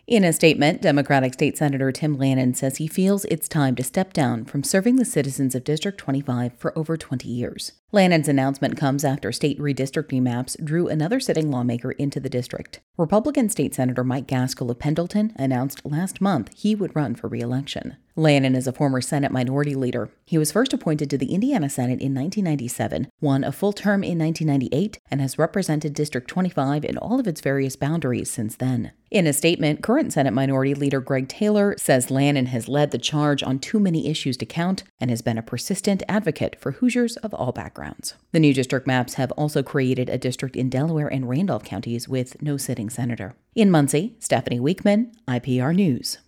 In a statement, Democratic State Senator Tim Lanane says he feels it's time to step down from serving the citizens of District 25 for over 20 years. Lanane's announcement comes after state redistricting maps drew another sitting lawmaker into the district. Republican State Senator Mike Gaskill of Pendleton announced last month he would run for re-election. Lanane is a former Senate Minority Leader. He was first appointed to the Indiana Senate in 1997, won a full term in 1998, and has represented District 25 in all of its various boundaries since then. In a statement, current Senate Minority Leader Greg Taylor says Lanane has led the charge on too many issues to count and has been a persistent advocate for Hoosiers of all backgrounds. The new district maps have also created a district in Delaware and Randolph counties with no sitting senator. In Muncie, Stephanie Weekman, IPR News.